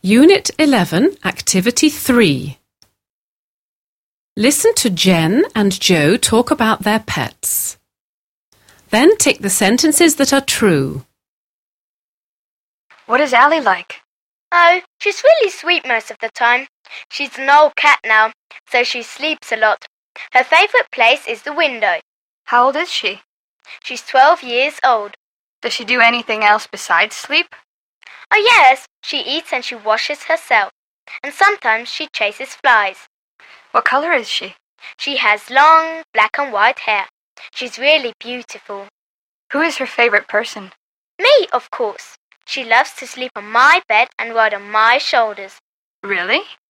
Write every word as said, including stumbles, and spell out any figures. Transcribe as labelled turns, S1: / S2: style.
S1: Unit eleven, Activity three. Listen to Jen and Joe talk about their pets. Then tick the sentences that are true.
S2: What is Allie like?
S3: Oh, she's really sweet most of the time. She's an old cat now, so she sleeps a lot. Her favourite place is the window.
S2: How old is she?
S3: She's twelve years old.
S2: Does she do anything else besides sleep?
S3: Oh yes, she eats and she washes herself. And sometimes she chases flies.
S2: What color is she?
S3: She has long black and white hair. She's really beautiful.
S2: Who is her favorite person?
S3: Me, of course. She loves to sleep on my bed and ride on my shoulders.
S2: Really?